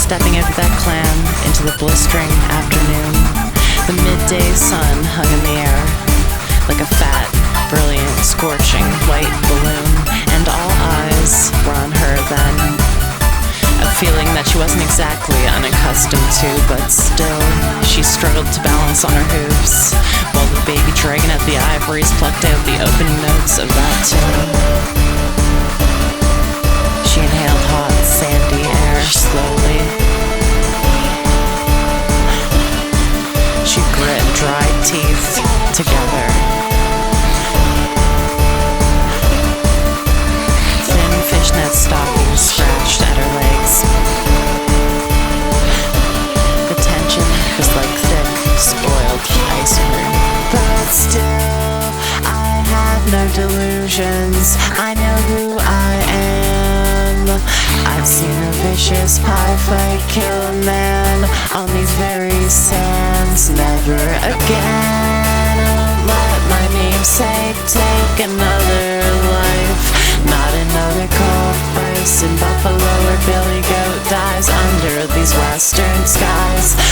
stepping out of that clam into the blistering afternoon. The midday sun hung in the air like a fat, brilliant, scorching white balloon, and all eyes were on her then. A feeling that she wasn't exactly unaccustomed to, but still, she struggled to balance on her hooves, while the baby dragon at the ivories plucked out the opening notes of that tune. She inhaled hot, sandy air slowly. She grit dried teeth together. Thin fishnet stockings scratched at her legs. The tension was like thick, spoiled ice cream. But still, I have no delusions. I know who I am. I've seen a vicious pie fight kill a man on these very sands. Never again. I won't let my namesake take another life. Not another cold face in Buffalo where Billy Goat dies under these western skies.